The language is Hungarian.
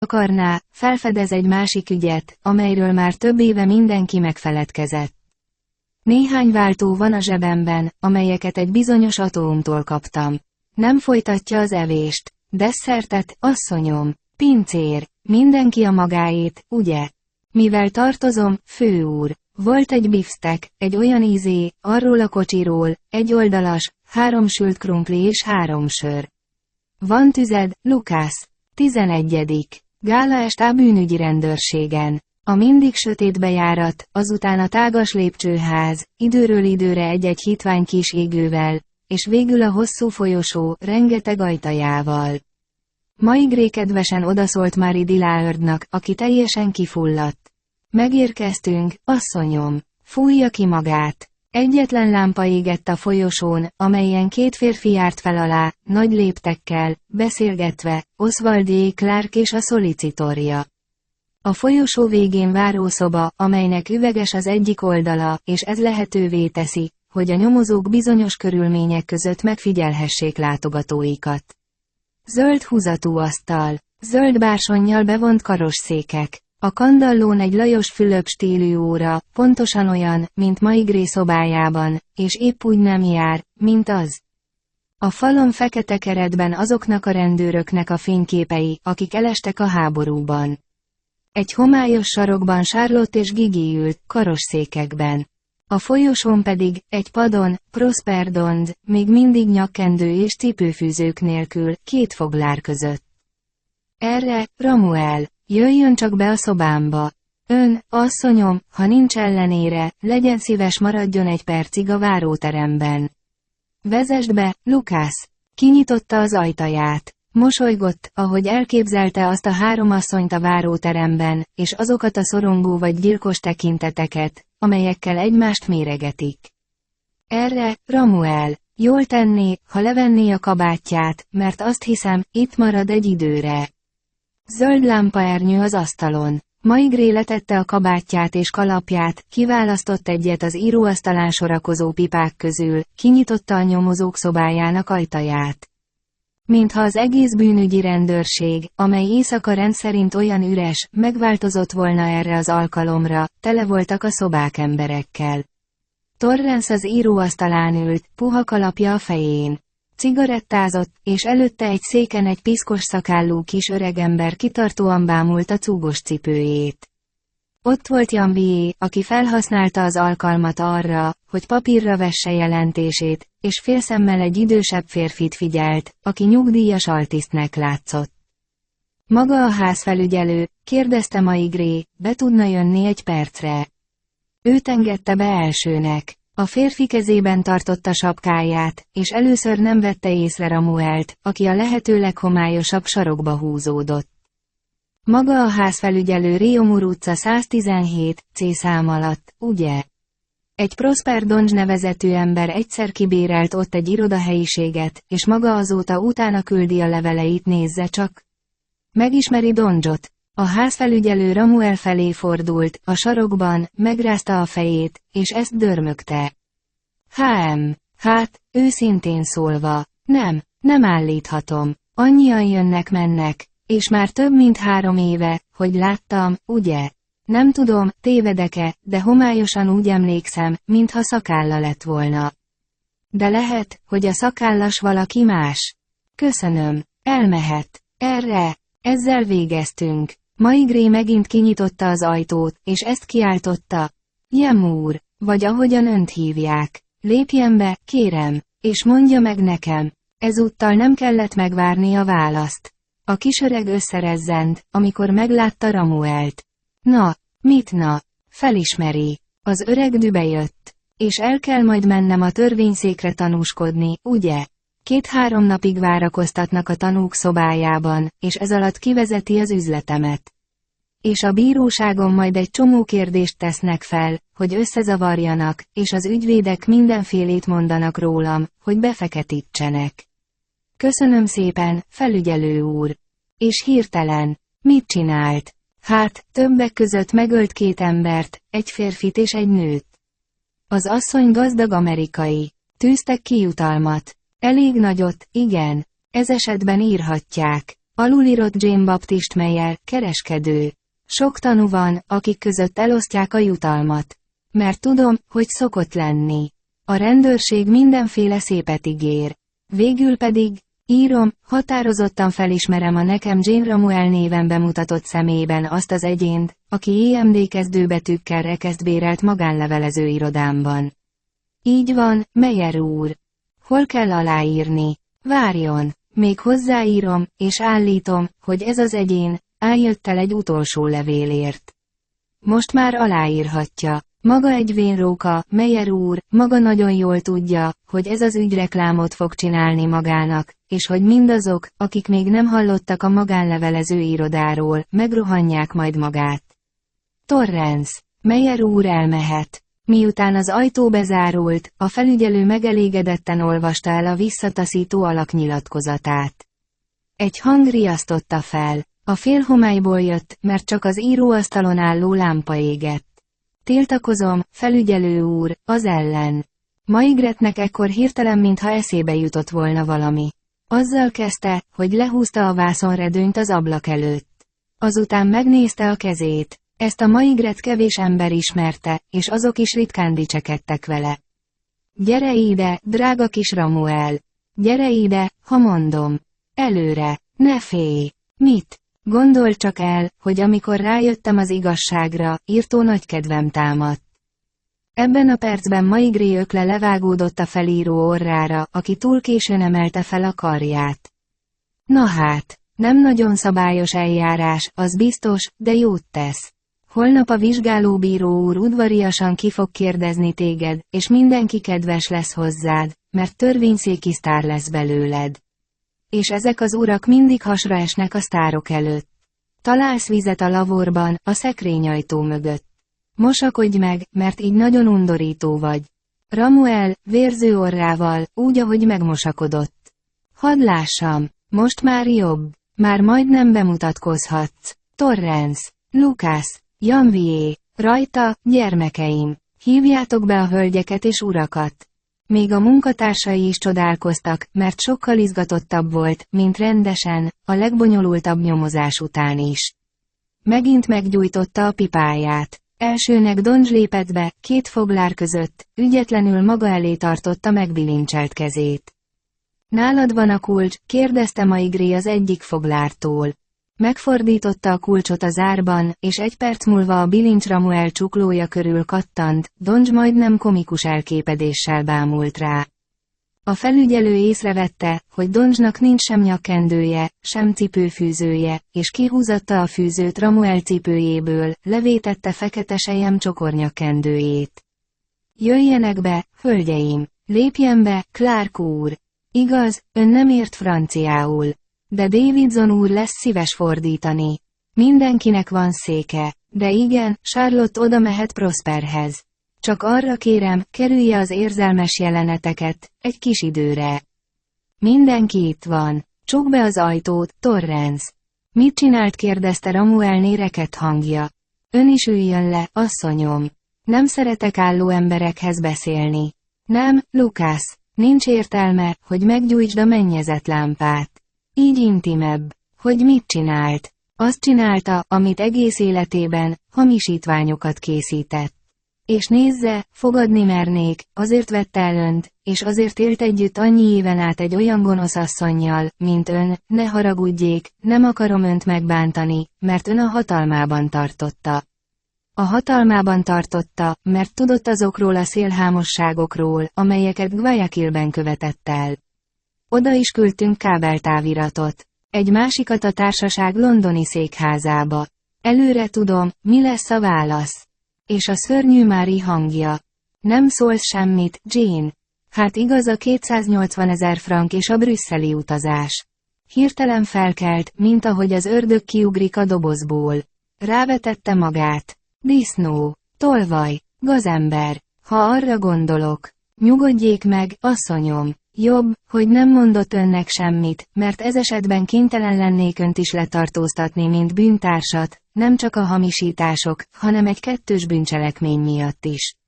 akarná, felfedez egy másik ügyet, amelyről már több éve mindenki megfeledkezett. Néhány váltó van a zsebemben, amelyeket egy bizonyos atómtól kaptam. Nem folytatja az evést. Desszertet, asszonyom. Pincér. Mindenki a magáét, ugye? Mivel tartozom, főúr. Volt egy bifsztek, egy olyan ízé, arról a kocsiról, egy oldalas, 3 sült krumpli és 3 sör. Van tüzed, Lukász. 11. Gálaest a bűnügyi rendőrségen. A mindig sötét bejárat, azután a tágas lépcsőház, időről időre egy-egy hitvány kis égővel, és végül a hosszú folyosó, rengeteg ajtajával. Maigré kedvesen odaszólt Mári Diláördnak, aki teljesen kifulladt. Megérkeztünk, asszonyom. Fújja ki magát. Egyetlen lámpa égett a folyosón, amelyen 2 férfi járt fel alá, nagy léptekkel, beszélgetve, Oswald J. Clark és a szolicitorja. A folyosó végén várószoba, amelynek üveges az egyik oldala, és ez lehetővé teszi, hogy a nyomozók bizonyos körülmények között megfigyelhessék látogatóikat. Zöld húzatú asztal, zöld bársonnyal bevont karosszékek. A kandallón egy Lajos Fülöp stílű óra, pontosan olyan, mint Maigré szobájában, és épp úgy nem jár, mint az. A falon fekete keretben azoknak a rendőröknek a fényképei, akik elestek a háborúban. Egy homályos sarokban Charlotte és Gigi ült, karosszékekben. A folyosón pedig, egy padon, Prosper Dond, még mindig nyakkendő és cipőfűzők nélkül, 2 foglár között. Erre, Ramuel, jöjjön csak be a szobámba. Ön, asszonyom, ha nincs ellenére, legyen szíves maradjon egy percig a váróteremben. Vezesd be, Lukász! Kinyitotta az ajtaját. Mosolygott, ahogy elképzelte azt a 3 asszonyt a váróteremben, és azokat a szorongó vagy gyilkos tekinteteket, amelyekkel egymást méregetik. Erre, Ramuel, jól tenné, ha levenné a kabátját, mert azt hiszem, itt marad egy időre. Zöld lámpaernyő az asztalon. Maigré letette a kabátját és kalapját, kiválasztott egyet az íróasztalán sorakozó pipák közül, kinyitotta a nyomozók szobájának ajtaját. Mintha az egész bűnügyi rendőrség, amely éjszaka rendszerint olyan üres, megváltozott volna erre az alkalomra, tele voltak a szobák emberekkel. Torrance az íróasztalán ült, puha kalapja a fején. Cigarettázott, és előtte egy széken egy piszkos szakállú kis öregember kitartóan bámulta cúgos cipőjét. Ott volt Janvié, aki felhasználta az alkalmat arra, hogy papírra vesse jelentését, és félszemmel egy idősebb férfit figyelt, aki nyugdíjas altisztnek látszott. Maga a házfelügyelő, kérdezte Maigré, be tudna jönni egy percre. Őt engedte be elsőnek. A férfi kezében tartotta sapkáját, és először nem vette észre Ramuelt, aki a lehető leghomályosabb sarokba húzódott. Maga a házfelügyelő Riomur utca 117, C szám alatt, ugye? Egy Prosper Donge nevezetű ember egyszer kibérelt ott egy irodahelyiséget, és maga azóta utána küldi a leveleit, nézze csak. Megismeri Donge-ot? A házfelügyelő Ramuel felé fordult, a sarokban, megrázta a fejét, és ezt dörmögte. Hát, őszintén szólva, nem állíthatom. Annyian jönnek-mennek, és már több mint 3 éve, hogy láttam, ugye? Nem tudom, tévedek-e, de homályosan úgy emlékszem, mintha szakálla lett volna. De lehet, hogy a szakállas valaki más. Köszönöm, elmehet. Ezzel végeztünk. Maigré megint kinyitotta az ajtót, és ezt kiáltotta. Jemúr, vagy ahogyan önt hívják. Lépjen be, kérem, és mondja meg nekem. Ezúttal nem kellett megvárni a választ. A kisöreg összerezzent, amikor meglátta Ramuelt. Mit? Felismeri. Az öreg dübe jött. És el kell majd mennem a törvényszékre tanúskodni, ugye? 2-3 napig várakoztatnak a tanúk szobájában, és ez alatt kivezeti az üzletemet. És a bíróságon majd egy csomó kérdést tesznek fel, hogy összezavarjanak, és az ügyvédek mindenfélét mondanak rólam, hogy befeketítsenek. Köszönöm szépen, felügyelő úr. És hirtelen, mit csinált? Hát, többek között megölt 2 embert, egy férfit és egy nőt. Az asszony gazdag amerikai. Tűztek ki jutalmat. Elég nagyot, igen. Ez esetben írhatják. Alulírott Jane Baptiste Meyer, kereskedő. Sok tanú van, akik között elosztják a jutalmat. Mert tudom, hogy szokott lenni. A rendőrség mindenféle szépet ígér. Végül pedig, írom, határozottan felismerem a nekem Jane Ramuel néven bemutatott személyben azt az egyént, aki EMD kezdőbetűkkel rekeszt bérelt magánlevelező irodámban. Így van, Meyer úr. Hol kell aláírni? Várjon, még hozzáírom, és állítom, hogy ez az egyén, eljött el egy utolsó levélért. Most már aláírhatja. Maga egy vénróka, Meyer úr, maga nagyon jól tudja, hogy ez az ügy reklámot fog csinálni magának, és hogy mindazok, akik még nem hallottak a magánlevelező irodáról, megrohanják majd magát. Torrance. Meyer úr elmehet. Miután az ajtó bezárult, a felügyelő megelégedetten olvasta el a visszataszító alaknyilatkozatát. Egy hang riasztotta fel. A félhomályból jött, mert csak az íróasztalon álló lámpa égett. Tiltakozom, felügyelő úr, az ellen. Maigretnek ekkor hirtelen mintha eszébe jutott volna valami. Azzal kezdte, hogy lehúzta a vászonredőnyt az ablak előtt. Azután megnézte a kezét. Ezt a Maigret kevés ember ismerte, és azok is ritkán dicsekedtek vele. Gyere ide, drága kis Ramuel. Gyere ide, ha mondom. Előre, ne félj. Mit? Gondolj csak el, hogy amikor rájöttem az igazságra, írtó nagy kedvem támadt. Ebben a percben Maigré ökle levágódott a felíró orrára, aki túl későn emelte fel a karját. Na hát, nem nagyon szabályos eljárás, az biztos, de jót tesz. Holnap a vizsgálóbíró úr udvariasan ki fog kérdezni téged, és mindenki kedves lesz hozzád, mert törvényszéki sztár lesz belőled. És ezek az urak mindig hasra esnek a sztárok előtt. Találsz vizet a lavorban, a szekrényajtó mögött. Mosakodj meg, mert így nagyon undorító vagy. Ramuel, vérző orrával, úgy ahogy megmosakodott. Hadd lássam, most már jobb. Már majdnem bemutatkozhatsz. Torrance, Lucas, Janvier, rajta, gyermekeim. Hívjátok be a hölgyeket és urakat. Még a munkatársai is csodálkoztak, mert sokkal izgatottabb volt, mint rendesen, a legbonyolultabb nyomozás után is. Megint meggyújtotta a pipáját. Elsőnek Donge lépett be, két foglár között, ügyetlenül maga elé tartotta megbilincselt kezét. Nálad van a kulcs, kérdezte Maigré az egyik foglártól. Megfordította a kulcsot a zárban, és egy perc múlva a bilincs Ramuel csuklója körül kattant, Donge majdnem komikus elképedéssel bámult rá. A felügyelő észrevette, hogy Donge-nak nincs sem nyakkendője, sem cipőfűzője, és kihúzatta a fűzőt Ramuel cipőjéből, levétette fekete selyem csokornyakkendőjét. Jöjjenek be, hölgyeim! Lépjen be, Clark úr! Igaz, ön nem ért franciául. De Davidson úr lesz szíves fordítani. Mindenkinek van széke. De igen, Charlotte oda mehet Prosperhez. Csak arra kérem, kerülje az érzelmes jeleneteket, egy kis időre. Mindenki itt van. Csukd be az ajtót, Torrance. Mit csinált, kérdezte Ramuelné rekedt hangja. Ön is üljön le, asszonyom. Nem szeretek álló emberekhez beszélni. Nem, Lucas, nincs értelme, hogy meggyújtsd a mennyezet-lámpát. Így intimebb. Hogy mit csinált? Azt csinálta, amit egész életében, hamisítványokat készített. És nézze, fogadni mernék, azért vette el önt, és azért élt együtt annyi éven át egy olyan gonosz asszonnyal, mint ön, ne haragudjék, nem akarom önt megbántani, mert ön a hatalmában tartotta. A hatalmában tartotta, mert tudott azokról a szélhámosságokról, amelyeket Guayaquilben követett el. Oda is küldtünk kábeltáviratot. Egy másikat a társaság londoni székházába. Előre tudom, mi lesz a válasz. És a szörnyű Mári hangja. Nem szólsz semmit, Jane. Hát igaz a 280 000 frank és a brüsszeli utazás. Hirtelen felkelt, mint ahogy az ördög kiugrik a dobozból. Rávetette magát. Disznó, tolvaj, gazember, ha arra gondolok. Nyugodjék meg, asszonyom. Jobb, hogy nem mondott önnek semmit, mert ez esetben kénytelen lennék önt is letartóztatni, mint bűntársat, nem csak a hamisítások, hanem egy kettős bűncselekmény miatt is.